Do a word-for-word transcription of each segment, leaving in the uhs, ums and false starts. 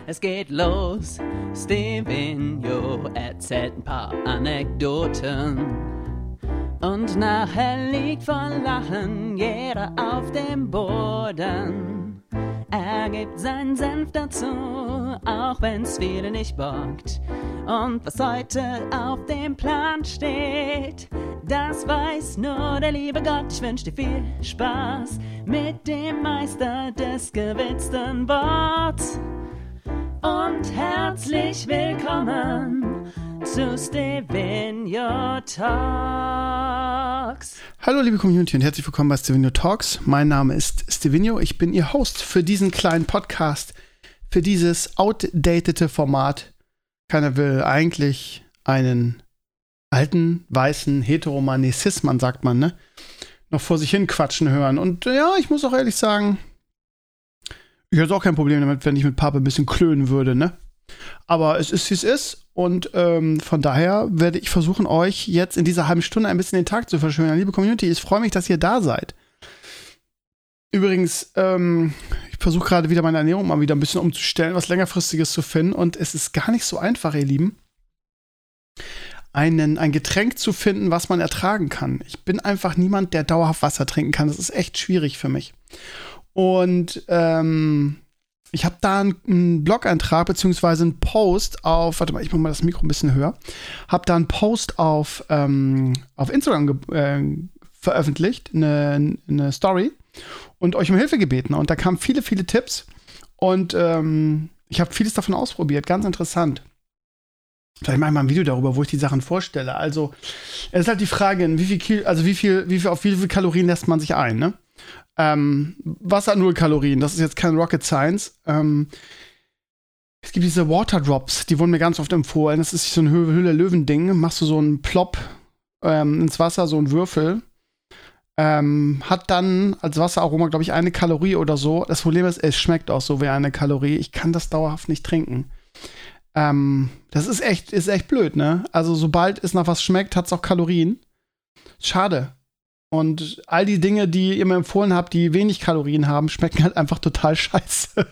Es geht los, Stevenio erzählt ein paar Anekdoten. Und nachher liegt vor Lachen jeder auf dem Boden. Er gibt seinen Senf dazu, auch wenn's viele nicht bockt. Und was heute auf dem Plan steht, das weiß nur der liebe Gott. Ich wünsch dir viel Spaß mit dem Meister des gewitzten Worts. Und herzlich willkommen zu Stevenio Talks. Hallo liebe Community und herzlich willkommen bei Stevenio Talks. Mein Name ist Stevenio, ich bin Ihr Host für diesen kleinen Podcast, für dieses outdatete Format. Keiner will eigentlich einen alten, weißen Heteromann, Cis-Mann, sagt man, ne, noch vor sich hin quatschen hören. Und ja, ich muss auch ehrlich sagen, ich hätte auch kein Problem damit, wenn ich mit Papa ein bisschen klönen würde, ne? Aber es ist, wie es ist. Und ähm, von daher werde ich versuchen, euch jetzt in dieser halben Stunde ein bisschen den Tag zu verschönern. Liebe Community, ich freue mich, dass ihr da seid. Übrigens, ähm, ich versuche gerade wieder meine Ernährung mal wieder ein bisschen umzustellen, was längerfristiges zu finden. Und es ist gar nicht so einfach, ihr Lieben, einen, ein Getränk zu finden, was man ertragen kann. Ich bin einfach niemand, der dauerhaft Wasser trinken kann. Das ist echt schwierig für mich. Und ähm, ich habe da einen, einen Blog-Eintrag beziehungsweise einen Post auf, warte mal, ich mache mal das Mikro ein bisschen höher, habe da einen Post auf, ähm, auf Instagram ge- äh, veröffentlicht, eine, eine Story, und euch um Hilfe gebeten. Und da kamen viele, viele Tipps und ähm, ich habe vieles davon ausprobiert, ganz interessant. Vielleicht mache ich mal ein Video darüber, wo ich die Sachen vorstelle. Also, es ist halt die Frage, in wie viel Kil- also wie viel, wie viel, auf wie viele Kalorien lässt man sich ein, ne? Ähm, Wasser hat null Kalorien, das ist jetzt kein Rocket Science. Ähm, es gibt diese Water Drops, die wurden mir ganz oft empfohlen. Das ist so ein Höhle-Löwen-Ding. Machst du so einen Plop ähm, ins Wasser, so einen Würfel. Ähm, hat dann als Wasseraroma, glaube ich, eine Kalorie oder so. Das Problem ist, es schmeckt auch so wie eine Kalorie. Ich kann das dauerhaft nicht trinken. Ähm, das ist echt, ist echt blöd, ne? Also sobald es nach was schmeckt, hat es auch Kalorien. Schade. Und all die Dinge, die ihr mir empfohlen habt, die wenig Kalorien haben, schmecken halt einfach total scheiße.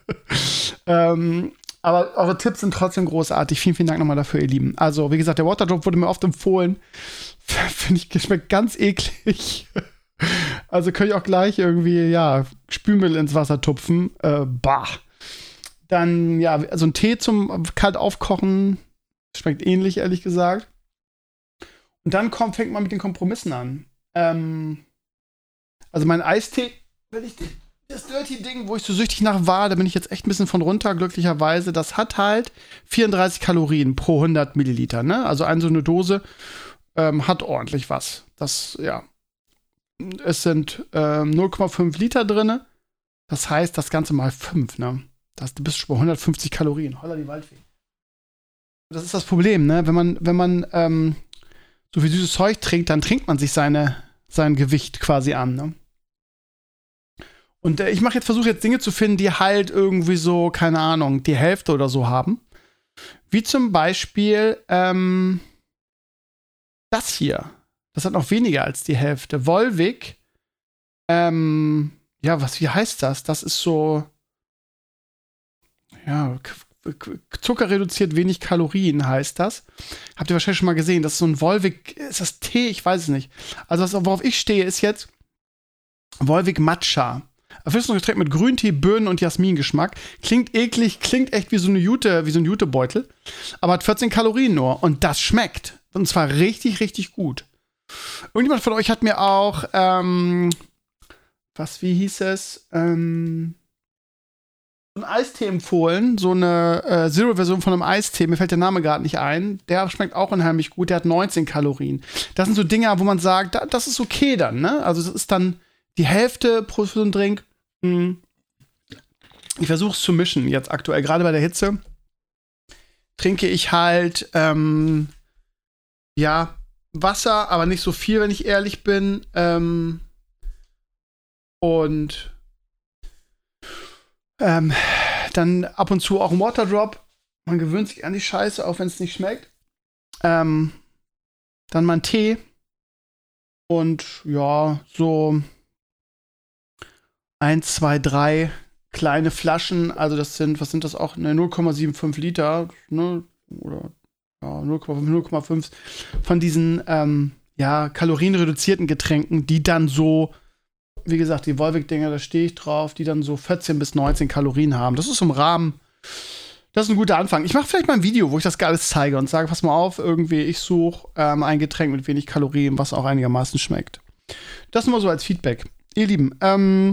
ähm, aber eure Tipps sind trotzdem großartig. Vielen, vielen Dank nochmal dafür, ihr Lieben. Also, wie gesagt, der Waterdrop wurde mir oft empfohlen. Finde ich, schmeckt ganz eklig. Also könnt ihr auch gleich irgendwie, ja, Spülmittel ins Wasser tupfen. Äh, bah. Dann, ja, also ein Tee zum kalt aufkochen. Schmeckt ähnlich, ehrlich gesagt. Und dann kommt, fängt man mit den Kompromissen an. Ähm, also mein Eistee, wenn ich das Dirty-Ding, wo ich so süchtig nach war, da bin ich jetzt echt ein bisschen von runter, glücklicherweise. Das hat halt vierunddreißig Kalorien pro hundert Milliliter, ne? Also eine so eine Dose ähm, hat ordentlich was. Das, ja. Es sind ähm, null Komma fünf Liter drin. Das heißt, das Ganze mal fünf, ne? Das, du bist schon bei hundertfünfzig Kalorien. Holla die Waldfee. Das ist das Problem, ne? Wenn man, wenn man, ähm, so viel süßes Zeug trinkt, dann trinkt man sich seine, sein Gewicht quasi an, ne? Und äh, ich mache jetzt, versuche jetzt Dinge zu finden, die halt irgendwie so, keine Ahnung, die Hälfte oder so haben. Wie zum Beispiel ähm, das hier. Das hat noch weniger als die Hälfte. Volvic. Ähm, ja, was, wie heißt das? Das ist so, ja, Zucker reduziert, wenig Kalorien heißt das. Habt ihr wahrscheinlich schon mal gesehen. Das ist so ein Volvic, ist das Tee? Ich weiß es nicht. Also was, worauf ich stehe, ist jetzt Volvic Matcha. Erfrischungsgetränk mit Grüntee, Birnen und Jasmingeschmack. Klingt eklig, klingt echt wie so eine Jute, wie so ein Jutebeutel. Aber hat vierzehn Kalorien nur. Und das schmeckt. Und zwar richtig, richtig gut. Irgendjemand von euch hat mir auch, ähm, was, wie hieß es? Ähm, so einen Eistee empfohlen, so eine äh, Zero-Version von einem Eistee, mir fällt der Name gerade nicht ein, der schmeckt auch unheimlich gut, der hat neunzehn Kalorien. Das sind so Dinge, wo man sagt, da, das ist okay dann, ne? Also das ist dann die Hälfte pro so einen Drink. Hm. Ich versuche es zu mischen jetzt aktuell, gerade bei der Hitze trinke ich halt, ähm, ja, Wasser, aber nicht so viel, wenn ich ehrlich bin. Ähm, und Ähm, dann ab und zu auch ein Waterdrop. Man gewöhnt sich an die Scheiße, auch wenn es nicht schmeckt. Ähm, dann mal ein Tee. Und ja, so eins, zwei, drei kleine Flaschen, also das sind, was sind das auch, ne, null Komma fünfundsiebzig Liter, ne, oder ja, null Komma fünf von diesen, ähm, ja, kalorienreduzierten Getränken, die dann so, wie gesagt, die Volvic-Dinger, da stehe ich drauf, die dann so vierzehn bis neunzehn Kalorien haben. Das ist im Rahmen, das ist ein guter Anfang. Ich mache vielleicht mal ein Video, wo ich das alles zeige und sage, pass mal auf, irgendwie, ich suche ähm, ein Getränk mit wenig Kalorien, was auch einigermaßen schmeckt. Das nur mal so als Feedback. Ihr Lieben, ähm,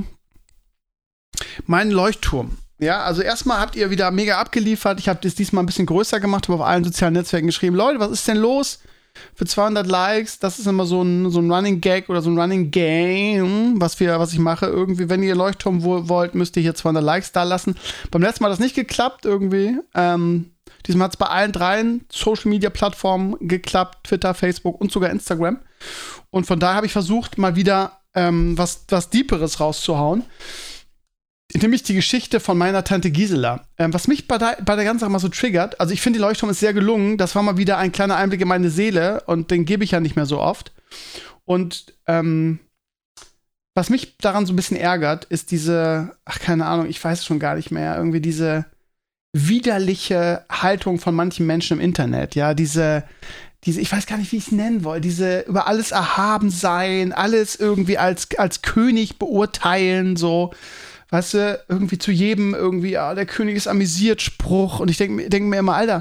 mein Leuchtturm. Ja, also erstmal habt ihr wieder mega abgeliefert. Ich habe das diesmal ein bisschen größer gemacht, habe auf allen sozialen Netzwerken geschrieben, Leute, was ist denn los? Für zweihundert Likes, das ist immer so ein, so ein Running Gag oder so ein Running Game, was, wir, was ich mache. Irgendwie, wenn ihr Leuchtturm wollt, müsst ihr hier zweihundert Likes da lassen. Beim letzten Mal hat das nicht geklappt irgendwie. Ähm, diesmal hat es bei allen dreien Social-Media-Plattformen geklappt. Twitter, Facebook und sogar Instagram. Und von daher habe ich versucht, mal wieder ähm, was, was Deeperes rauszuhauen. Nämlich die Geschichte von meiner Tante Gisela. Ähm, was mich bei der, bei der ganzen Sache mal so triggert, also ich finde, die Leuchtturm ist sehr gelungen. Das war mal wieder ein kleiner Einblick in meine Seele und den gebe ich ja nicht mehr so oft. Und ähm, was mich daran so ein bisschen ärgert, ist diese, ach, keine Ahnung, ich weiß es schon gar nicht mehr, irgendwie diese widerliche Haltung von manchen Menschen im Internet. Ja, diese, diese, ich weiß gar nicht, wie ich es nennen will, diese über alles erhaben sein, alles irgendwie als, als König beurteilen, so. Weißt du, irgendwie zu jedem irgendwie, ja, der König ist amüsiert, Spruch. Und ich denke denk mir immer, Alter,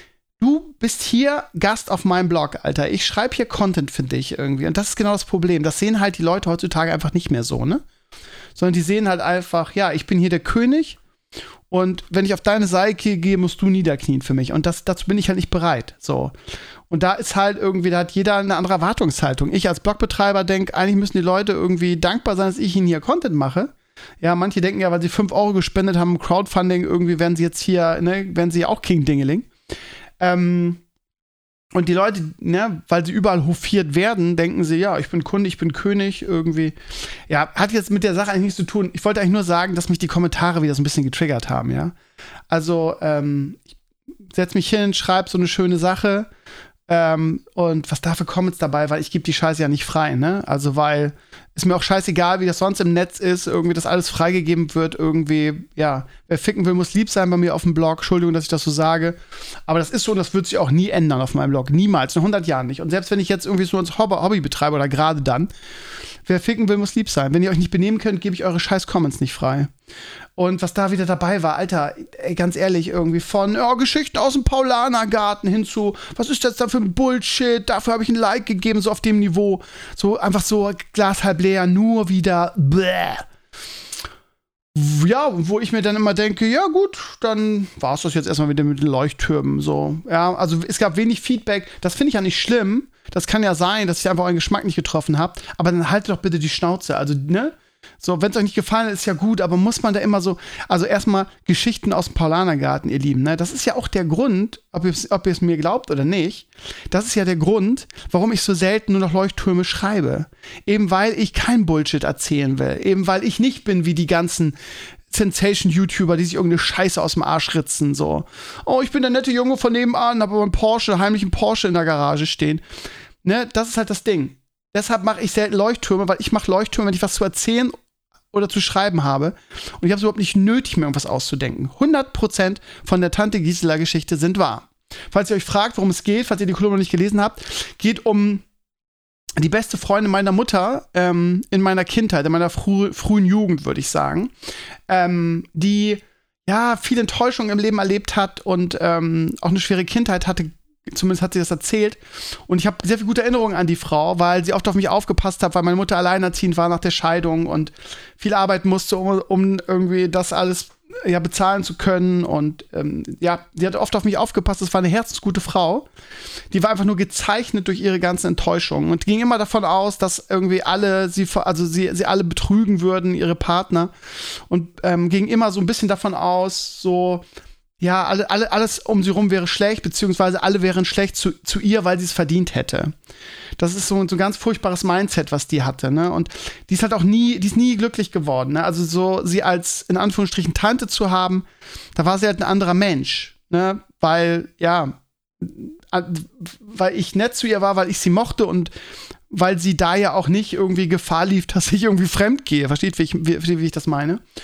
du bist hier Gast auf meinem Blog, Alter. Ich schreibe hier Content für dich irgendwie. Und das ist genau das Problem. Das sehen halt die Leute heutzutage einfach nicht mehr so, ne? Sondern die sehen halt einfach, ja, ich bin hier der König. Und wenn ich auf deine Seite gehe, musst du niederknien für mich. Und das, dazu bin ich halt nicht bereit. So. Und da ist halt irgendwie, da hat jeder eine andere Erwartungshaltung. Ich als Blogbetreiber denke, eigentlich müssen die Leute irgendwie dankbar sein, dass ich ihnen hier Content mache. Ja, manche denken ja, weil sie fünf Euro gespendet haben im Crowdfunding, irgendwie werden sie jetzt hier, ne, werden sie auch King Dingeling. Ähm, und die Leute, ne, weil sie überall hofiert werden, denken sie, ja, ich bin Kunde, ich bin König, irgendwie. Ja, hat jetzt mit der Sache eigentlich nichts zu tun. Ich wollte eigentlich nur sagen, dass mich die Kommentare wieder so ein bisschen getriggert haben, ja. Also, ähm, ich setz mich hin, schreib so eine schöne Sache, ähm, und was da für Comments dabei, weil ich gebe die Scheiße ja nicht frei, ne? Also, weil ist mir auch scheißegal, wie das sonst im Netz ist, irgendwie, dass alles freigegeben wird, irgendwie, ja, wer ficken will, muss lieb sein bei mir auf dem Blog. Entschuldigung, dass ich das so sage. Aber das ist so und das wird sich auch nie ändern auf meinem Blog. Niemals, in hundert Jahren nicht. Und selbst wenn ich jetzt irgendwie so ein Hobby, Hobby betreibe oder gerade dann, wer ficken will, muss lieb sein. Wenn ihr euch nicht benehmen könnt, gebe ich eure scheiß Comments nicht frei. Und was da wieder dabei war, Alter, ey, ganz ehrlich, irgendwie von oh, Geschichten aus dem Paulanergarten hin zu, was ist das da für ein Bullshit, dafür habe ich ein Like gegeben, so auf dem Niveau. So einfach so Glas halb leer, nur wieder bläh. Ja, wo ich mir dann immer denke, ja gut, dann war es das jetzt erstmal wieder mit den Leuchttürmen so. Ja, also es gab wenig Feedback, das finde ich ja nicht schlimm. Das kann ja sein, dass ich einfach euren Geschmack nicht getroffen habe, aber dann haltet doch bitte die Schnauze, also, ne? So, wenn es euch nicht gefallen hat, ist ja gut, aber muss man da immer so, also erstmal Geschichten aus dem Paulanergarten, ihr Lieben, ne? Das ist ja auch der Grund, ob ihr ob es mir glaubt oder nicht, das ist ja der Grund, warum ich so selten nur noch Leuchttürme schreibe. Eben weil ich kein Bullshit erzählen will. Eben weil ich nicht bin wie die ganzen Sensation-YouTuber, die sich irgendeine Scheiße aus dem Arsch ritzen, so. Oh, ich bin der nette Junge von nebenan, hab aber einen Porsche, heimlich einen Porsche in der Garage stehen. Ne? Das ist halt das Ding. Deshalb mache ich selten Leuchttürme, weil ich mache Leuchttürme, wenn ich was zu erzählen oder zu schreiben habe. Und ich habe es überhaupt nicht nötig, mir irgendwas auszudenken. hundert Prozent von der Tante Gisela-Geschichte sind wahr. Falls ihr euch fragt, worum es geht, falls ihr die Kolumne noch nicht gelesen habt, geht um die beste Freundin meiner Mutter ähm, in meiner Kindheit, in meiner frü- frühen Jugend, würde ich sagen, ähm, die ja viel Enttäuschung im Leben erlebt hat und ähm, auch eine schwere Kindheit hatte. Zumindest hat sie das erzählt. Und ich habe sehr viele gute Erinnerungen an die Frau, weil sie oft auf mich aufgepasst hat, weil meine Mutter alleinerziehend war nach der Scheidung und viel arbeiten musste, um, um irgendwie das alles ja, bezahlen zu können. Und ähm, ja, sie hat oft auf mich aufgepasst. Das war eine herzensgute Frau. Die war einfach nur gezeichnet durch ihre ganzen Enttäuschungen und ging immer davon aus, dass irgendwie alle sie, also sie, sie alle betrügen würden, ihre Partner. Und ähm, ging immer so ein bisschen davon aus, so ja, alle, alle, alles um sie rum wäre schlecht, beziehungsweise alle wären schlecht zu, zu ihr, weil sie es verdient hätte. Das ist so, so ein ganz furchtbares Mindset, was die hatte, ne? Und die ist halt auch nie, die ist nie glücklich geworden, ne? Also so, sie als, in Anführungsstrichen, Tante zu haben, da war sie halt ein anderer Mensch, ne? Weil, ja, weil ich nett zu ihr war, weil ich sie mochte und weil sie da ja auch nicht irgendwie Gefahr lief, dass ich irgendwie fremd gehe. Versteht, wie ich, wie, wie ich das meine?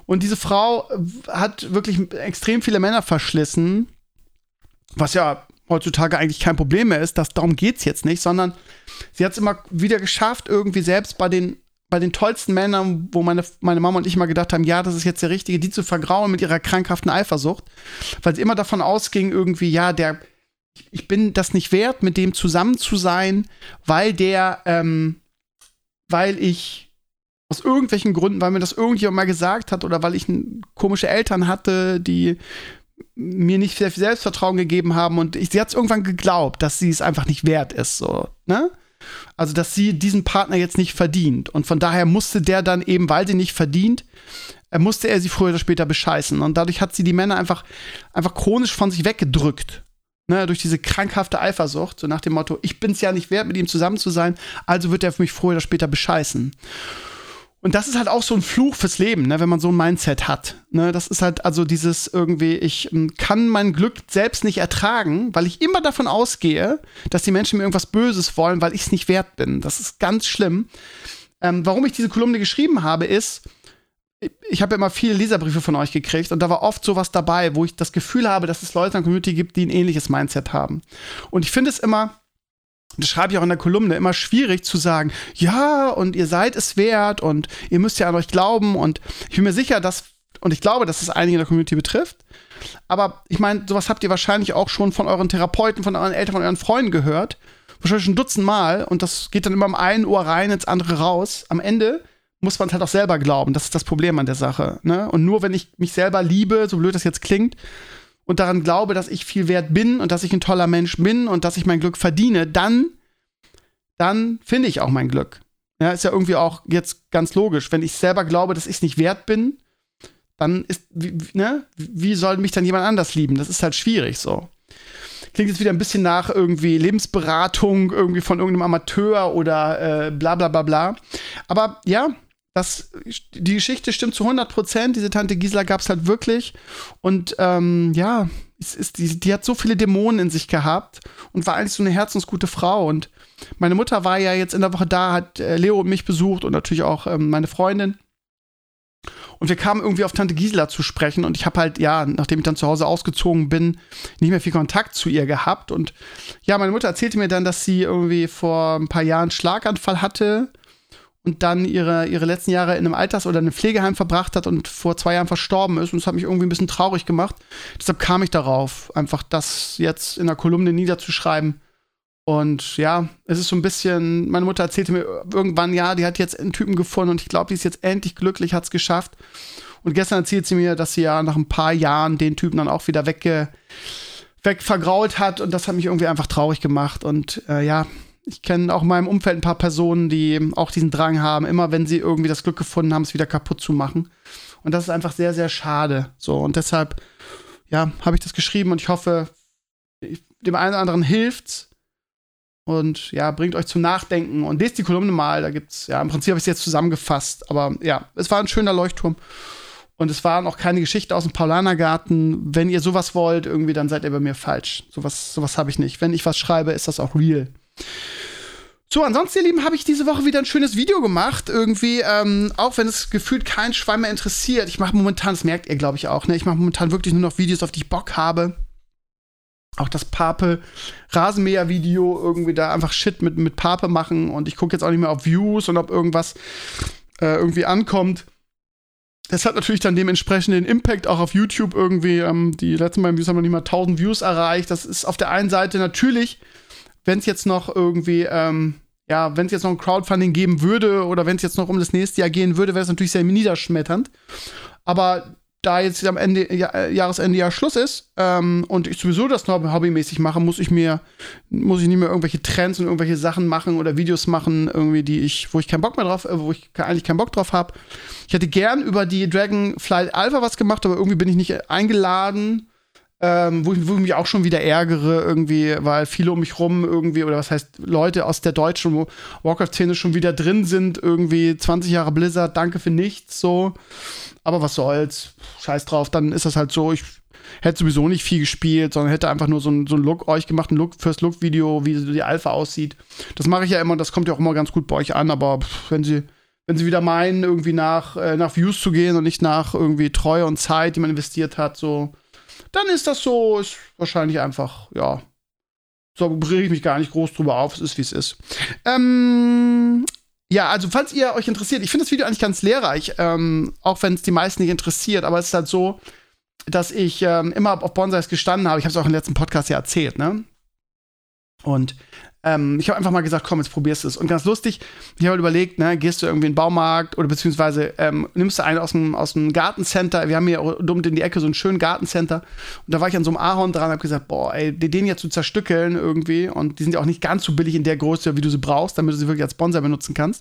Und diese Frau hat wirklich extrem viele Männer verschlissen, was ja heutzutage eigentlich kein Problem mehr ist. Das, darum geht's jetzt nicht, sondern sie hat es immer wieder geschafft, irgendwie selbst bei den, bei den tollsten Männern, wo meine, meine Mama und ich mal gedacht haben, ja, das ist jetzt der Richtige, die zu vergrauen mit ihrer krankhaften Eifersucht, weil sie immer davon ausging, irgendwie, ja, der, ich bin das nicht wert, mit dem zusammen zu sein, weil der, ähm, weil ich aus irgendwelchen Gründen, weil mir das irgendjemand mal gesagt hat oder weil ich n- komische Eltern hatte, die mir nicht sehr viel Selbstvertrauen gegeben haben und ich, sie hat es irgendwann geglaubt, dass sie es einfach nicht wert ist, so, ne? Also, dass sie diesen Partner jetzt nicht verdient und von daher musste der dann eben, weil sie nicht verdient, äh, musste er sie früher oder später bescheißen und dadurch hat sie die Männer einfach, einfach chronisch von sich weggedrückt, ne? Durch diese krankhafte Eifersucht, so nach dem Motto, ich bin's ja nicht wert, mit ihm zusammen zu sein, also wird er für mich früher oder später bescheißen. Und das ist halt auch so ein Fluch fürs Leben, ne, wenn man so ein Mindset hat. Ne, das ist halt also dieses irgendwie, ich ähm, kann mein Glück selbst nicht ertragen, weil ich immer davon ausgehe, dass die Menschen mir irgendwas Böses wollen, weil ich es nicht wert bin. Das ist ganz schlimm. Ähm, warum ich diese Kolumne geschrieben habe, ist, ich, ich habe ja immer viele Leserbriefe von euch gekriegt und da war oft sowas dabei, wo ich das Gefühl habe, dass es Leute in der Community gibt, die ein ähnliches Mindset haben. Und ich finde es immer, das schreibe ich auch in der Kolumne, immer schwierig zu sagen, ja, und ihr seid es wert und ihr müsst ja an euch glauben und ich bin mir sicher, dass, und ich glaube, dass es einige in der Community betrifft, aber ich meine, sowas habt ihr wahrscheinlich auch schon von euren Therapeuten, von euren Eltern, von euren Freunden gehört, wahrscheinlich schon ein Dutzend Mal und das geht dann immer am einen Ohr rein, ins andere raus. Am Ende muss man es halt auch selber glauben, das ist das Problem an der Sache, ne? Und nur wenn ich mich selber liebe, so blöd das jetzt klingt, und daran glaube, dass ich viel wert bin und dass ich ein toller Mensch bin und dass ich mein Glück verdiene, dann, dann finde ich auch mein Glück. Ja, ist ja irgendwie auch jetzt ganz logisch. Wenn ich selber glaube, dass ich es nicht wert bin, dann ist, wie, ne, wie soll mich dann jemand anders lieben? Das ist halt schwierig so. Klingt jetzt wieder ein bisschen nach irgendwie Lebensberatung, irgendwie von irgendeinem Amateur oder äh, bla bla bla bla. Aber ja, Das, die Geschichte stimmt zu hundert Prozent. Diese Tante Gisela gab es halt wirklich. Und ähm, ja, es ist, die, die hat so viele Dämonen in sich gehabt und war eigentlich so eine herzensgute Frau. Und meine Mutter war ja jetzt in der Woche da, hat äh, Leo und mich besucht und natürlich auch ähm, meine Freundin. Und wir kamen irgendwie auf Tante Gisela zu sprechen. Und ich habe halt, ja, nachdem ich dann zu Hause ausgezogen bin, nicht mehr viel Kontakt zu ihr gehabt. Und ja, meine Mutter erzählte mir dann, dass sie irgendwie vor ein paar Jahren einen Schlaganfall hatte und dann ihre, ihre letzten Jahre in einem Alters- oder einem Pflegeheim verbracht hat und vor zwei Jahren verstorben ist. Und das hat mich irgendwie ein bisschen traurig gemacht. Deshalb kam ich darauf, einfach das jetzt in der Kolumne niederzuschreiben. Und ja, es ist so ein bisschen, meine Mutter erzählte mir irgendwann, ja, die hat jetzt einen Typen gefunden und ich glaube, die ist jetzt endlich glücklich, hat es geschafft. Und gestern erzählt sie mir, dass sie ja nach ein paar Jahren den Typen dann auch wieder wegge, weg vergrault hat. Und das hat mich irgendwie einfach traurig gemacht. Und äh, ja, ich kenne auch in meinem Umfeld ein paar Personen, die auch diesen Drang haben, immer wenn sie irgendwie das Glück gefunden haben, es wieder kaputt zu machen. Und das ist einfach sehr, sehr schade. So, und deshalb, ja, habe ich das geschrieben und ich hoffe, dem einen oder anderen hilft's. Und ja, bringt euch zum Nachdenken und lest die Kolumne mal. Da gibt's, ja, im Prinzip habe ich es jetzt zusammengefasst. Aber ja, es war ein schöner Leuchtturm. Und es war noch keine Geschichte aus dem Paulanergarten. Wenn ihr sowas wollt, irgendwie, dann seid ihr bei mir falsch. Sowas, sowas habe ich nicht. Wenn ich was schreibe, ist das auch real. So, ansonsten, ihr Lieben, habe ich diese Woche wieder ein schönes Video gemacht. Irgendwie, ähm, auch wenn es gefühlt kein Schwein mehr interessiert. Ich mache momentan, das merkt ihr, glaube ich, auch, ne? Ich mache momentan wirklich nur noch Videos, auf die ich Bock habe. Auch das Pape-Rasenmäher-Video, irgendwie da einfach Shit mit, mit Pape machen. Und ich gucke jetzt auch nicht mehr auf Views und ob irgendwas äh, irgendwie ankommt. Das hat natürlich dann dementsprechend den Impact auch auf YouTube irgendwie. Ähm, die letzten beiden Views haben noch nicht mal tausend Views erreicht. Das ist auf der einen Seite natürlich, wenn es jetzt noch irgendwie, ähm, ja, wenn es jetzt noch ein Crowdfunding geben würde oder wenn es jetzt noch um das nächste Jahr gehen würde, wäre es natürlich sehr niederschmetternd. Aber da jetzt am Ende, ja, Jahresende ja Schluss ist ähm, und ich sowieso das noch hobbymäßig mache, muss ich mir, muss ich nicht mehr irgendwelche Trends und irgendwelche Sachen machen oder Videos machen, irgendwie, die ich, wo ich keinen Bock mehr drauf, äh, wo ich eigentlich keinen Bock drauf habe. Ich hätte gern über die Dragonflight Alpha was gemacht, aber irgendwie bin ich nicht eingeladen, ähm, wo, ich, wo ich mich auch schon wieder ärgere, irgendwie, weil viele um mich rum irgendwie, oder was heißt, Leute aus der deutschen Warcraft-Szene schon wieder drin sind, irgendwie zwanzig Jahre Blizzard, danke für nichts, so. Aber was soll's, scheiß drauf, dann ist das halt so, ich hätte sowieso nicht viel gespielt, sondern hätte einfach nur so ein, so ein Look euch gemacht, ein Look, First Look Video, wie die Alpha aussieht. Das mache ich ja immer, das kommt ja auch immer ganz gut bei euch an, aber wenn sie, wenn sie wieder meinen, irgendwie nach, äh, nach Views zu gehen und nicht nach irgendwie Treue und Zeit, die man investiert hat, so, dann ist das so, ist wahrscheinlich einfach, ja, so rege ich mich gar nicht groß drüber auf, es ist, wie es ist. Ähm, ja, also falls ihr euch interessiert, ich finde das Video eigentlich ganz lehrreich, ähm, auch wenn es die meisten nicht interessiert, aber es ist halt so, dass ich ähm, immer auf Bonsais gestanden habe. Ich habe es auch im letzten Podcast ja erzählt, ne? Und ähm, ich habe einfach mal gesagt, komm, jetzt probierst du es. Und ganz lustig, ich habe halt überlegt, ne, gehst du irgendwie in den Baumarkt oder beziehungsweise ähm, nimmst du einen aus dem, aus dem Gartencenter. Wir haben hier dumm in die Ecke so einen schönen Gartencenter. Und da war ich an so einem Ahorn dran und habe gesagt, boah, ey, den jetzt zu zerstückeln irgendwie. Und die sind ja auch nicht ganz so billig in der Größe, wie du sie brauchst, damit du sie wirklich als Bonsai benutzen kannst.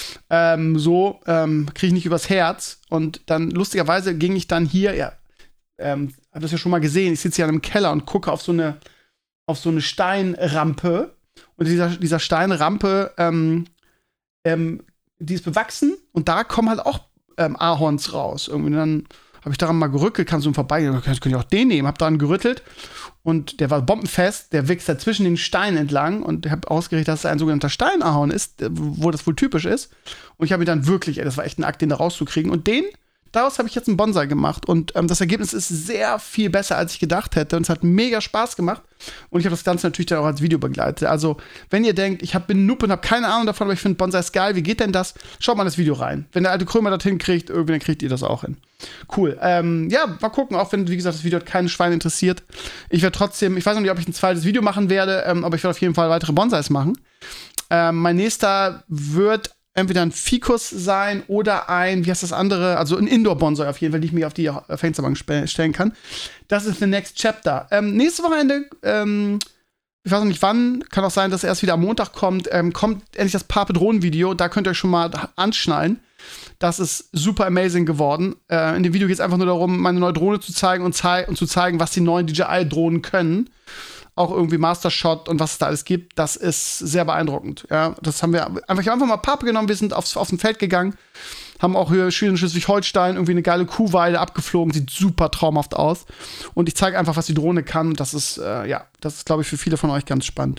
Ähm, so ähm, kriege ich nicht übers Herz. Und dann lustigerweise ging ich dann hier, ja, ähm, hab das ja schon mal gesehen, ich sitze hier im Keller und gucke auf so eine, auf so eine Steinrampe. Und dieser, dieser Steinrampe, ähm, ähm, die ist bewachsen und da kommen halt auch ähm, Ahorns raus. Irgendwie dann habe ich daran mal gerückelt, kannst du vorbei, könnte ich auch den nehmen, hab daran gerüttelt und der war bombenfest, der wächst da zwischen den Steinen entlang und ich habe ausgerechnet, dass es ein sogenannter Steinahorn ist, wo das wohl typisch ist. Und ich habe mir dann wirklich, ey, das war echt ein Akt, den da rauszukriegen. Und den daraus habe ich jetzt einen Bonsai gemacht und ähm, das Ergebnis ist sehr viel besser, als ich gedacht hätte und es hat mega Spaß gemacht und ich habe das Ganze natürlich dann auch als Video begleitet. Also, wenn ihr denkt, ich hab, bin ein Noob und habe keine Ahnung davon, aber ich finde Bonsais geil, wie geht denn das? Schaut mal in das Video rein. Wenn der alte Krömer das hinkriegt, irgendwie, dann kriegt ihr das auch hin. Cool. Ähm, ja, mal gucken, auch wenn, wie gesagt, das Video hat keinen Schwein interessiert. Ich werde trotzdem, ich weiß noch nicht, ob ich ein zweites Video machen werde, ähm, aber ich werde auf jeden Fall weitere Bonsais machen. Ähm, mein nächster wird entweder ein Ficus sein oder ein, wie heißt das andere, also ein Indoor-Bonsai auf jeden Fall, die ich mir auf die Fensterbank stellen kann. Das ist the next chapter. Ähm, nächste Wochenende, ähm, ich weiß noch nicht wann, kann auch sein, dass er erst wieder am Montag kommt, ähm, kommt endlich das Pape-Drohnen-Video, da könnt ihr euch schon mal anschnallen. Das ist super amazing geworden. Äh, in dem Video geht es einfach nur darum, meine neue Drohne zu zeigen und, zei- und zu zeigen, was die neuen D J I-Drohnen können. Auch irgendwie Mastershot und was es da alles gibt, das ist sehr beeindruckend. Ja, das haben wir einfach, ich hab einfach mal Pape genommen, wir sind aufs, auf dem Feld gegangen, haben auch hier schön in Schleswig-Holstein irgendwie eine geile Kuhweide abgeflogen, sieht super traumhaft aus. Und ich zeige einfach, was die Drohne kann. Das ist, äh, ja, das ist, glaube ich, für viele von euch ganz spannend.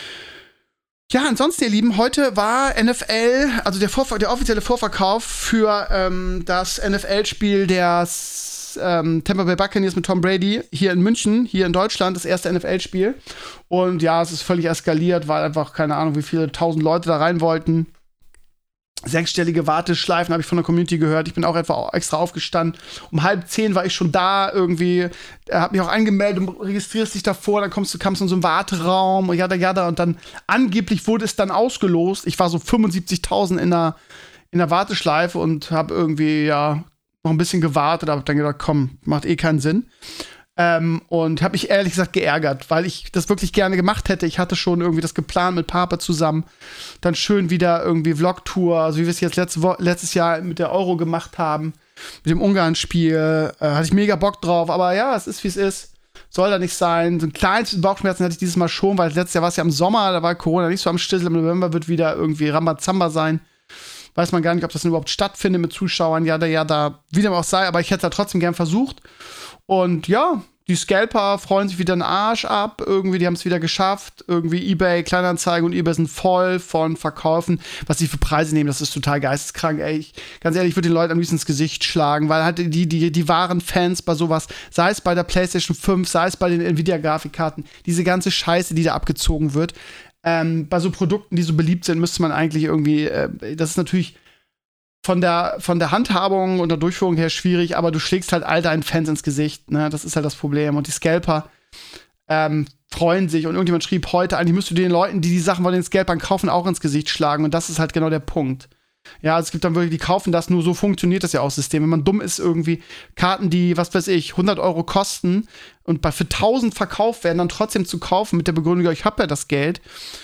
Ja, ansonsten, ihr Lieben, heute war N F L, also der, Vorver- der offizielle Vorverkauf für ähm, das N F L-Spiel der ähm, Tampa Bay Buccaneers mit Tom Brady hier in München, hier in Deutschland, das erste N F L-Spiel. Und ja, es ist völlig eskaliert, weil einfach, keine Ahnung, wie viele tausend Leute da rein wollten. Sechsstellige Warteschleifen habe ich von der Community gehört. Ich bin auch etwa extra aufgestanden. Um halb zehn war ich schon da irgendwie. Er hat mich auch angemeldet und registrierst dich davor. Dann kommst du, kamst du in so einen Warteraum und jada, jada. Und dann angeblich wurde es dann ausgelost. Ich war so fünfundsiebzigtausend in der, in der Warteschleife und habe irgendwie, ja, noch ein bisschen gewartet. Aber dann gedacht, komm, macht eh keinen Sinn. Ähm, und habe mich ehrlich gesagt geärgert, weil ich das wirklich gerne gemacht hätte. Ich hatte schon irgendwie das geplant mit Pape zusammen. Dann schön wieder irgendwie Vlog-Tour, also wie wir es jetzt letzte Wo- letztes Jahr mit der Euro gemacht haben, mit dem Ungarn-Spiel. Äh, hatte ich mega Bock drauf. Aber ja, es ist, wie es ist. Soll da nicht sein. So ein kleines Bauchschmerzen hatte ich dieses Mal schon, weil letztes Jahr war es ja im Sommer, da war Corona nicht so am Stissel. Im November wird wieder irgendwie Rambazamba sein. Weiß man gar nicht, ob das denn überhaupt stattfindet mit Zuschauern. Ja, da, ja, da, wie dem auch sei. Aber ich hätte es da trotzdem gern versucht. Und ja, die Scalper freuen sich wieder den Arsch ab. Irgendwie, die haben es wieder geschafft. Irgendwie eBay, Kleinanzeigen und eBay sind voll von Verkäufen. Was sie für Preise nehmen, das ist total geisteskrank. Ey, ich, ganz ehrlich, ich würde den Leuten am liebsten ins Gesicht schlagen, weil halt die, die, die wahren Fans bei sowas, sei es bei der PlayStation fünf, sei es bei den Nvidia-Grafikkarten, diese ganze Scheiße, die da abgezogen wird, ähm, bei so Produkten, die so beliebt sind, müsste man eigentlich irgendwie, äh, das ist natürlich Von der, von der Handhabung und der Durchführung her schwierig, aber du schlägst halt all deinen Fans ins Gesicht, ne? Das ist halt das Problem. Und die Scalper ähm, freuen sich. Und irgendjemand schrieb heute, eigentlich müsstest du den Leuten, die die Sachen von den Scalpern kaufen, auch ins Gesicht schlagen. Und das ist halt genau der Punkt. Ja, also es gibt dann wirklich, die kaufen das, nur so funktioniert das ja auch System. Wenn man dumm ist, irgendwie Karten, die, was weiß ich, hundert Euro kosten und bei für tausend verkauft werden, dann trotzdem zu kaufen mit der Begründung, ja, ich hab ja das Geld.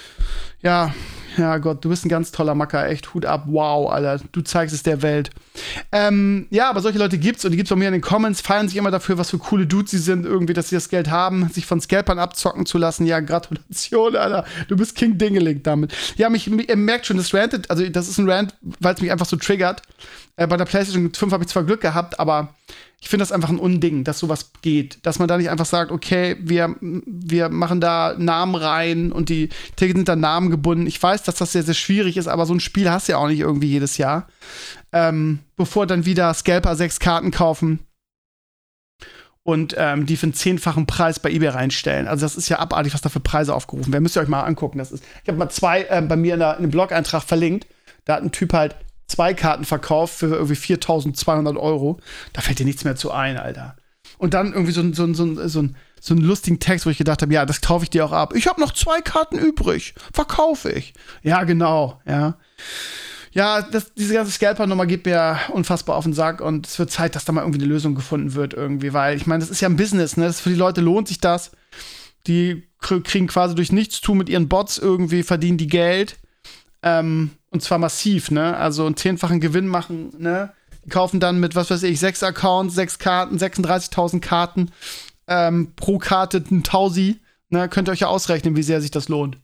Ja, ja Gott, du bist ein ganz toller Macker, echt, Hut ab, wow, Alter, du zeigst es der Welt. Ähm, ja, aber solche Leute gibt's und die gibt's bei mir in den Comments, feiern sich immer dafür, was für coole Dudes sie sind, irgendwie, dass sie das Geld haben, sich von Scalpern abzocken zu lassen. Ja, Gratulation, Alter, du bist King Dingeling damit. Ja, mich, ihr merkt schon, das rantet, also das ist ein Rant, weil es mich einfach so triggert. Äh, bei der PlayStation fünf habe ich zwar Glück gehabt, aber ich finde das einfach ein Unding, dass sowas geht. Dass man da nicht einfach sagt, okay, wir, wir machen da Namen rein und die Tickets sind da Namen gebunden. Ich weiß, dass das sehr, sehr schwierig ist, aber so ein Spiel hast du ja auch nicht irgendwie jedes Jahr. Ähm, bevor dann wieder Scalper sechs Karten kaufen und ähm, die für einen zehnfachen Preis bei eBay reinstellen. Also das ist ja abartig, was da für Preise aufgerufen werden. Müsst ihr euch mal angucken. Das ist, ich habe mal zwei äh, bei mir in, der, in einem Blog-Eintrag verlinkt. Da hat ein Typ halt zwei Karten verkauft für irgendwie viertausendzweihundert Euro. Da fällt dir nichts mehr zu ein, Alter. Und dann irgendwie so ein, so ein, so ein, so ein, so einen lustigen Text, wo ich gedacht habe, ja, das kaufe ich dir auch ab. Ich habe noch zwei Karten übrig. Verkaufe ich. Ja, genau, ja. Ja, das, diese ganze Scalper-Nummer geht mir unfassbar auf den Sack und es wird Zeit, dass da mal irgendwie eine Lösung gefunden wird irgendwie, weil ich meine, das ist ja ein Business, ne? Das für die Leute lohnt sich das. Die kriegen quasi durch Nichtstun mit ihren Bots irgendwie, verdienen die Geld. Ähm, und zwar massiv, ne? Also einen zehnfachen Gewinn machen, ne? Die kaufen dann mit, was weiß ich, sechs Accounts, sechs Karten, sechsunddreißigtausend Karten, ähm, pro Karte ein Tausi, ne? Könnt ihr euch ja ausrechnen, wie sehr sich das lohnt.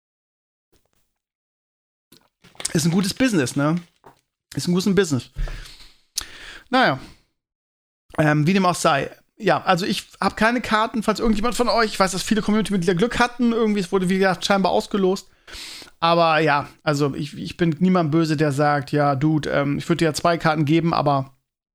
Ist ein gutes Business, ne? Ist ein gutes Business. Naja. Ähm, wie dem auch sei. Ja, also ich habe keine Karten, falls irgendjemand von euch, ich weiß, dass viele Community-Mitglieder Glück hatten, irgendwie, es wurde, wie gesagt, scheinbar ausgelost. Aber ja, also ich, ich bin niemand böse, der sagt, ja, Dude, ähm, ich würde dir ja zwei Karten geben, aber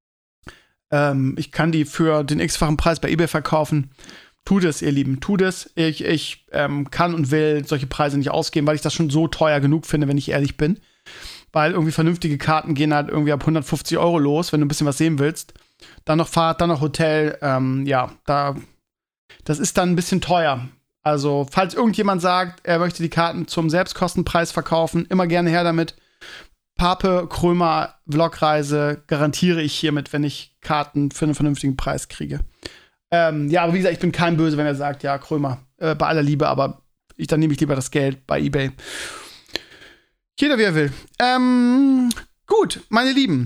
ähm, ich kann die für den x-fachen Preis bei eBay verkaufen. Tut es, ihr Lieben, tut es. Ich, ich ähm, kann und will solche Preise nicht ausgeben, weil ich das schon so teuer genug finde, wenn ich ehrlich bin. Weil irgendwie vernünftige Karten gehen halt irgendwie ab hundertfünfzig Euro los, wenn du ein bisschen was sehen willst. Dann noch Fahrt, dann noch Hotel. Ähm, ja, da, das ist dann ein bisschen teuer. Also, falls irgendjemand sagt, er möchte die Karten zum Selbstkostenpreis verkaufen, immer gerne her damit. Pape, Krömer, Vlogreise garantiere ich hiermit, wenn ich Karten für einen vernünftigen Preis kriege. Ähm, ja, aber wie gesagt, ich bin kein Böse, wenn er sagt, ja, Krömer, äh, bei aller Liebe, aber ich, dann nehme ich lieber das Geld bei eBay. Jeder, wie er will. Ähm, gut, meine Lieben.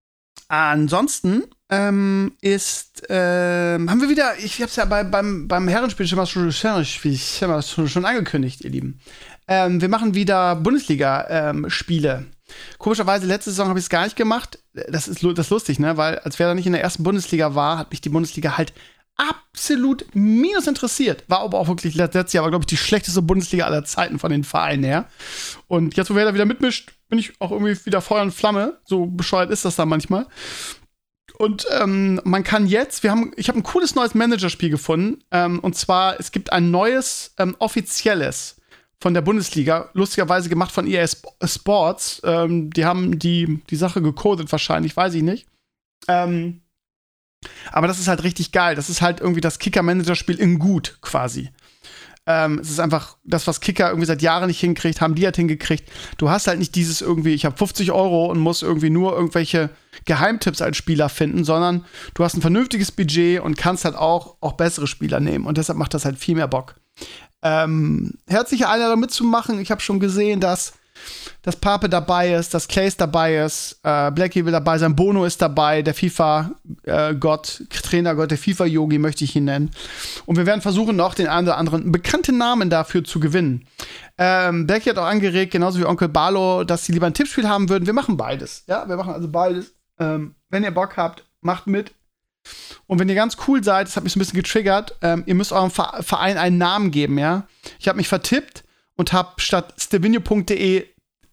Ansonsten ähm, ist, ähm, haben wir wieder, ich hab's ja bei, beim, beim Herrenspiel schon mal schon, schon, schon angekündigt, ihr Lieben. Ähm, wir machen wieder Bundesliga-Spiele. Ähm, Komischerweise, letzte Saison habe ich es gar nicht gemacht. Das ist, das ist lustig, ne? Weil als wer da nicht in der ersten Bundesliga war, hat mich die Bundesliga halt absolut minus interessiert. War aber auch wirklich letztes Jahr, war, glaube ich, die schlechteste Bundesliga aller Zeiten von den Vereinen her. Und jetzt, wo wer da wieder mitmischt, bin ich auch irgendwie wieder Feuer und Flamme. So bescheuert ist das da manchmal. Und ähm, man kann jetzt, wir haben, ich habe ein cooles neues Managerspiel gefunden. Ähm, und zwar, es gibt ein neues, ähm, offizielles von der Bundesliga, lustigerweise gemacht von E A Sports. Ähm, die haben die, die Sache gecodet wahrscheinlich, weiß ich nicht. Ähm, aber das ist halt richtig geil. Das ist halt irgendwie das Kicker-Manager-Spiel in gut, quasi. Ähm, es ist einfach das, was Kicker irgendwie seit Jahren nicht hinkriegt, haben die halt hingekriegt. Du hast halt nicht dieses irgendwie, ich habe fünfzig Euro und muss irgendwie nur irgendwelche Geheimtipps als Spieler finden, sondern du hast ein vernünftiges Budget und kannst halt auch, auch bessere Spieler nehmen. Und deshalb macht das halt viel mehr Bock. Ähm, herzliche Einladung mitzumachen. Ich habe schon gesehen, dass dass Pape dabei ist, dass Clays dabei ist, äh, Blackie will dabei sein, Bono ist dabei, der FIFA-Gott, äh, Trainergott, der FIFA-Yogi möchte ich ihn nennen. Und wir werden versuchen, noch den einen oder anderen bekannten Namen dafür zu gewinnen. Ähm, Blackie hat auch angeregt, genauso wie Onkel Barlo, dass sie lieber ein Tippspiel haben würden. Wir machen beides. Ja, wir machen also beides. Ähm, wenn ihr Bock habt, macht mit. Und wenn ihr ganz cool seid, das hat mich so ein bisschen getriggert, ähm, ihr müsst eurem Verein einen Namen geben, ja. Ich habe mich vertippt und habe statt stevinio punkt de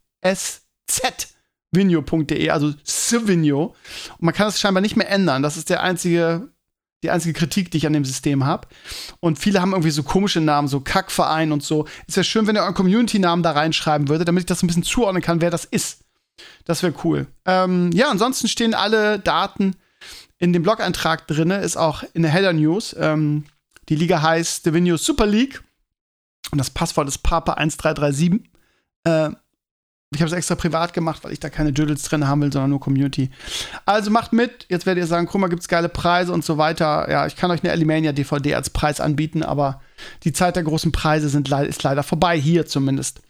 S Z vinio punkt de, also Stevinio. Und man kann das scheinbar nicht mehr ändern. Das ist der einzige, die einzige Kritik, die ich an dem System habe. Und viele haben irgendwie so komische Namen, so Kackverein und so. Es wäre schön, wenn ihr euren Community-Namen da reinschreiben würdet, damit ich das ein bisschen zuordnen kann, wer das ist. Das wäre cool. Ähm, ja, ansonsten stehen alle Daten in dem Blog-Eintrag drin, ist auch in der Header News. Ähm, die Liga heißt Stevinio Super League. Und das Passwort ist Papa eins drei drei sieben. Äh, ich habe es extra privat gemacht, weil ich da keine Doodles drin haben will, sondern nur Community. Also macht mit. Jetzt werdet ihr sagen, guck mal, gibt's geile Preise und so weiter. Ja, ich kann euch eine Alimania D V D als Preis anbieten, aber die Zeit der großen Preise sind le- ist leider vorbei, hier zumindest.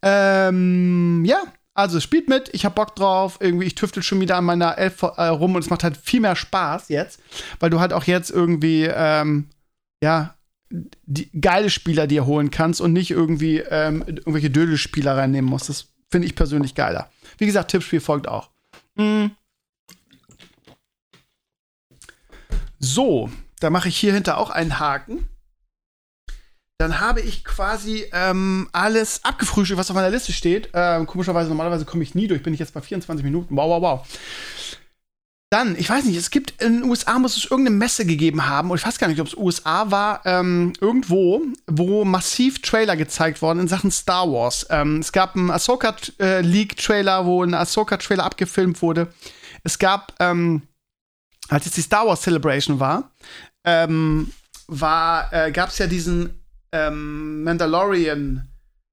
Ähm, ja, also spielt mit. Ich hab Bock drauf. Irgendwie, ich tüftel schon wieder an meiner Elf äh, rum und es macht halt viel mehr Spaß jetzt, weil du halt auch jetzt irgendwie, ähm, ja, die geile Spieler dir holen kannst und nicht irgendwie ähm, irgendwelche Dödelspieler reinnehmen musst. Das finde ich persönlich geiler. Wie gesagt, Tippspiel folgt auch. Mm. So, da mache ich hier hinter auch einen Haken. dann habe ich quasi ähm, alles abgefrühstückt, was auf meiner Liste steht. Ähm, komischerweise, normalerweise komme ich nie durch. Bin ich jetzt bei vierundzwanzig Minuten. Wow, wow, wow. Dann, ich weiß nicht, es gibt in den U S A, muss es irgendeine Messe gegeben haben, und ich weiß gar nicht, ob es U S A war, ähm, irgendwo, wo massiv Trailer gezeigt wurden in Sachen Star Wars. Ähm, es gab einen Ahsoka-Leak-Trailer, wo ein Ahsoka-Trailer abgefilmt wurde. Es gab, ähm, als jetzt die Star Wars Celebration war, ähm, war, äh, gab es ja diesen ähm, Mandalorian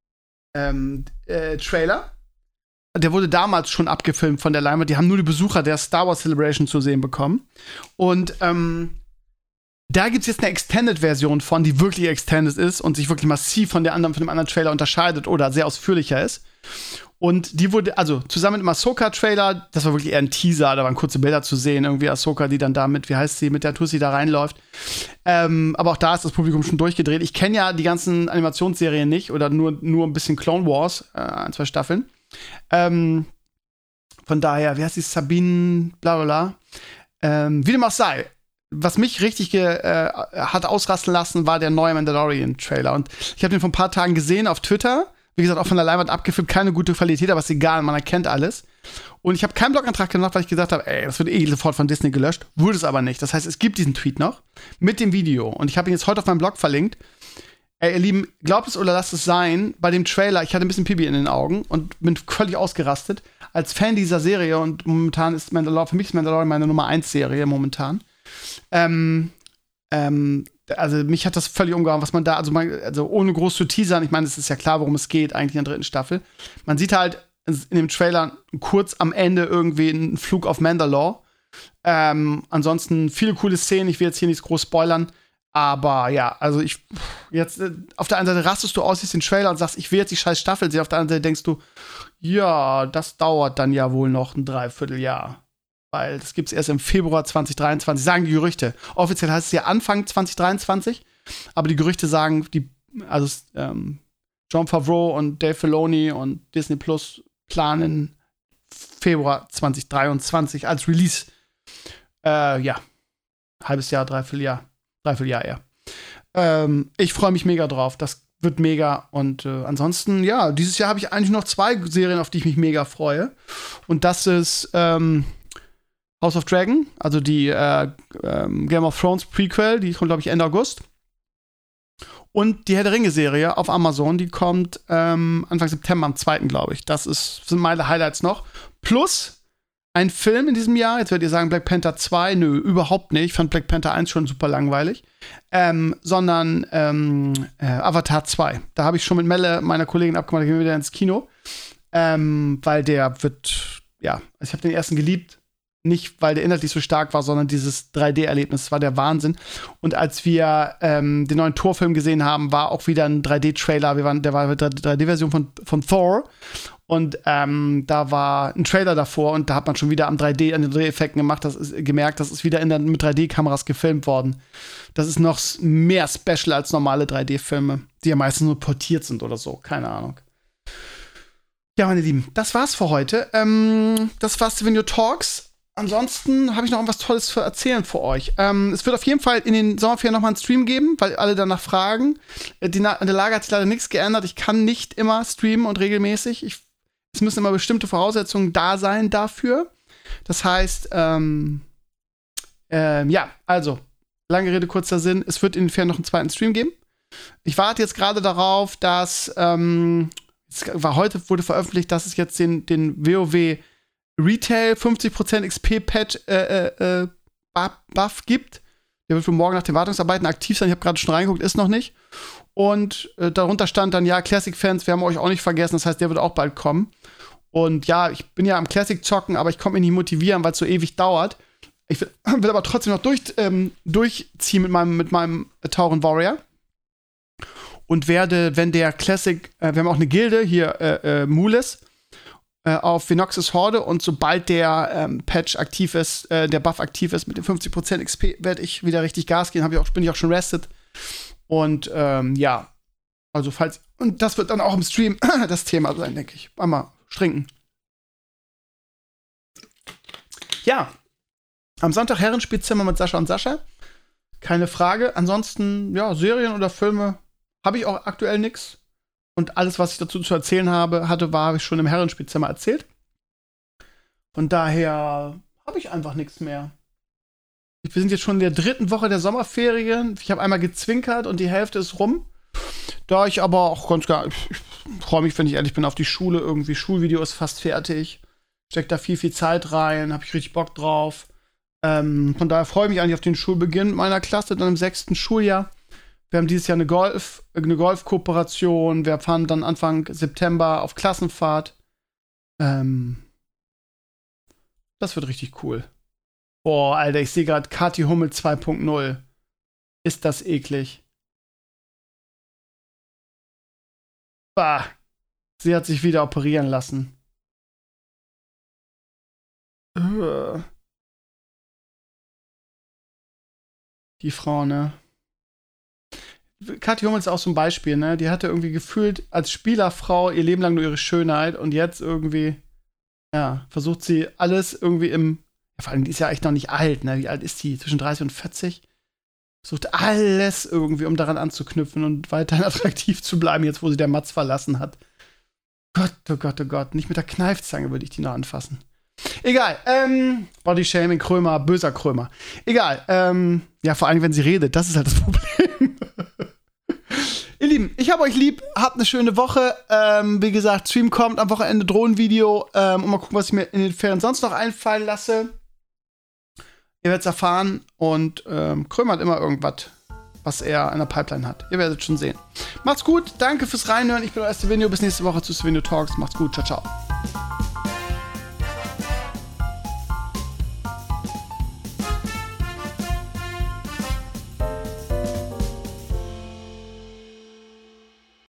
ähm, äh, Trailer. Der wurde damals schon abgefilmt von der Leinwand. Die haben nur die Besucher der Star Wars Celebration zu sehen bekommen. Und ähm, da gibt es jetzt eine Extended-Version von, die wirklich extended ist und sich wirklich massiv von der anderen, von dem anderen Trailer unterscheidet oder sehr ausführlicher ist. Und die wurde, also zusammen mit dem Ahsoka-Trailer, das war wirklich eher ein Teaser, da waren kurze Bilder zu sehen, irgendwie Ahsoka, die dann da mit, wie heißt sie, mit der Tussi da reinläuft. Ähm, aber auch da ist das Publikum schon durchgedreht. Ich kenne ja die ganzen Animationsserien nicht oder nur, nur ein bisschen Clone Wars, äh, ein, zwei Staffeln. Ähm, von daher, wie heißt die, Sabine, bla bla bla. Ähm, wie dem auch sei, was mich richtig ge, äh, hat ausrasten lassen, war der neue Mandalorian-Trailer. Und ich habe den vor ein paar Tagen gesehen auf Twitter. Wie gesagt, auch von der Leinwand abgefilmt, keine gute Qualität, aber ist egal, man erkennt alles. Und ich habe keinen Blogantrag gemacht, weil ich gesagt habe, ey, das wird eh sofort von Disney gelöscht. Wurde es aber nicht. Das heißt, es gibt diesen Tweet noch mit dem Video. Und ich habe ihn jetzt heute auf meinem Blog verlinkt. Ey, ihr Lieben, glaubt es oder lasst es sein, bei dem Trailer, ich hatte ein bisschen Pipi in den Augen und bin völlig ausgerastet. Als Fan dieser Serie, und momentan ist Mandalorian, für mich ist Mandalorian meine Nummer eins Serie momentan. Ähm, ähm, also mich hat das völlig umgehauen, was man da, also, man, also ohne groß zu teasern, ich meine, es ist ja klar, worum es geht, eigentlich in der dritten Staffel. Man sieht halt in dem Trailer kurz am Ende irgendwie einen Flug auf Mandalore. Ähm, ansonsten viele coole Szenen, ich will jetzt hier nichts groß spoilern. Aber ja, also ich, jetzt, auf der einen Seite rastest du aus, siehst den Trailer und sagst, ich will jetzt die scheiß Staffel sehen. Auf der anderen Seite denkst du, ja, das dauert dann ja wohl noch ein Dreivierteljahr. Weil das gibt's erst im Februar zwanzig dreiundzwanzig, sagen die Gerüchte. Offiziell heißt es ja Anfang zwanzig dreiundzwanzig, aber die Gerüchte sagen, die, also ähm, Jon Favreau und Dave Filoni und Disney Plus planen Februar zwanzig dreiundzwanzig als Release. Äh, ja, halbes Jahr, Dreivierteljahr. Dreivierteljahr eher. Ähm, ich freue mich mega drauf. Das wird mega. Und äh, ansonsten, ja, dieses Jahr habe ich eigentlich noch zwei Serien, auf die ich mich mega freue. Und das ist ähm, House of Dragon, also die äh, ähm, Game of Thrones Prequel, die kommt, glaube ich, Ende August. Und die Herr der Ringe-Serie auf Amazon, die kommt ähm, Anfang September, am zweiten glaube ich. Das ist, sind meine Highlights noch. Plus ein Film in diesem Jahr, jetzt werdet ihr sagen, Black Panther zwei, nö, überhaupt nicht. Ich fand Black Panther eins schon super langweilig. Ähm, sondern ähm, äh, Avatar zwei. Da habe ich schon mit Melle, meiner Kollegin, abgemacht, da gehen wir wieder ins Kino. Ähm, weil der wird, ja, also ich habe den ersten geliebt. Nicht, weil der inhaltlich so stark war, sondern dieses drei D-Erlebnis war der Wahnsinn. Und als wir ähm, den neuen Thor-Film gesehen haben, war auch wieder ein drei D-Trailer. Wir waren, der war eine drei D-Version von, von Thor. Und ähm, da war ein Trailer davor und da hat man schon wieder am drei D, an den Dreheffekten gemacht, das ist, gemerkt, das ist wieder in der, mit drei D-Kameras gefilmt worden. Das ist noch mehr special als normale drei D-Filme, die ja meistens nur portiert sind oder so. Keine Ahnung. Ja, meine Lieben, das war's für heute. Ähm, das war's Steven Your Talks. Ansonsten habe ich noch irgendwas Tolles zu erzählen für euch. Ähm, es wird auf jeden Fall in den Sommerferien noch mal einen Stream geben, weil alle danach fragen. Die Na- an der Lage hat sich leider nichts geändert. Ich kann nicht immer streamen und regelmäßig. Ich, es müssen immer bestimmte Voraussetzungen da sein dafür. Das heißt, ähm, ähm, ja, also, lange Rede, kurzer Sinn. Es wird in den Ferien noch einen zweiten Stream geben. Ich warte jetzt gerade darauf, dass, ähm, es war heute wurde veröffentlicht, dass es jetzt den, den WoW Retail fünfzig Prozent X P-Patch äh, äh, Buff gibt. Der wird für morgen nach den Wartungsarbeiten aktiv sein. Ich habe gerade schon reingeguckt, ist noch nicht. Und äh, darunter stand dann, ja, Classic-Fans, wir haben euch auch nicht vergessen. Das heißt, der wird auch bald kommen. Und ja, ich bin ja am Classic zocken, aber ich konnte mich nicht motivieren, weil es so ewig dauert. Ich will, will aber trotzdem noch durch, ähm, durchziehen mit meinem, mit meinem Tauren Warrior. Und werde, wenn der Classic, äh, wir haben auch eine Gilde, hier äh, äh, Mules, auf Venox's Horde, und sobald der ähm, Patch aktiv ist, äh, der Buff aktiv ist mit dem fünfzig Prozent X P, werde ich wieder richtig Gas gehen. Hab ich auch, bin ich auch schon rested. Und ähm, ja, also falls, und das wird dann auch im Stream das Thema sein, denke ich. Einmal trinken. Ja, am Sonntag Herrenspielzimmer mit Sascha und Sascha. Keine Frage. Ansonsten, ja, Serien oder Filme habe ich auch aktuell nichts. Und alles, was ich dazu zu erzählen habe, hatte, war habe ich schon im Herrenspielzimmer erzählt. Von daher habe ich einfach nichts mehr. Wir sind jetzt schon in der dritten Woche der Sommerferien. Ich habe einmal gezwinkert und die Hälfte ist rum. Da ich aber auch ganz gar, ich freue mich, wenn ich ehrlich bin, auf die Schule. Irgendwie Schulvideo ist fast fertig. Steckt da viel, viel Zeit rein. Habe ich richtig Bock drauf. Ähm, von daher freue ich mich eigentlich auf den Schulbeginn meiner Klasse, dann im sechsten Schuljahr. Wir haben dieses Jahr eine Golf, eine Golfkooperation. Wir fahren dann Anfang September auf Klassenfahrt. Ähm, das wird richtig cool. Boah, Alter, ich sehe gerade Kathi Hummel zwei Punkt null. Ist das eklig. Bah. Sie hat sich wieder operieren lassen. Uh. Die Frau, ne? Kathi Hummel ist auch so ein Beispiel, ne? Die hatte irgendwie gefühlt als Spielerfrau ihr Leben lang nur ihre Schönheit und jetzt irgendwie, ja, versucht sie alles irgendwie im, ja, vor allem, die ist ja echt noch nicht alt, ne? Wie alt ist die? Zwischen dreißig und vierzig? Versucht alles irgendwie, um daran anzuknüpfen und weiterhin attraktiv zu bleiben, jetzt wo sie der Matz verlassen hat. Gott, oh Gott, oh Gott, nicht mit der Kneifzange würde ich die noch anfassen. Egal, ähm, Bodyshaming, Krömer, böser Krömer. Egal, ähm, ja, vor allem, wenn sie redet, das ist halt das Problem. Ihr Lieben, ich hab euch lieb, habt eine schöne Woche. Ähm, wie gesagt, Stream kommt am Wochenende, Drohnenvideo. Ähm, und mal gucken, was ich mir in den Ferien sonst noch einfallen lasse. Ihr werdet es erfahren. Und ähm, Krömer hat immer irgendwas, was er in der Pipeline hat. Ihr werdet schon sehen. Macht's gut, danke fürs Reinhören. Ich bin euer Stevenio. Bis nächste Woche zu Stevenio Talks. Macht's gut, ciao, ciao.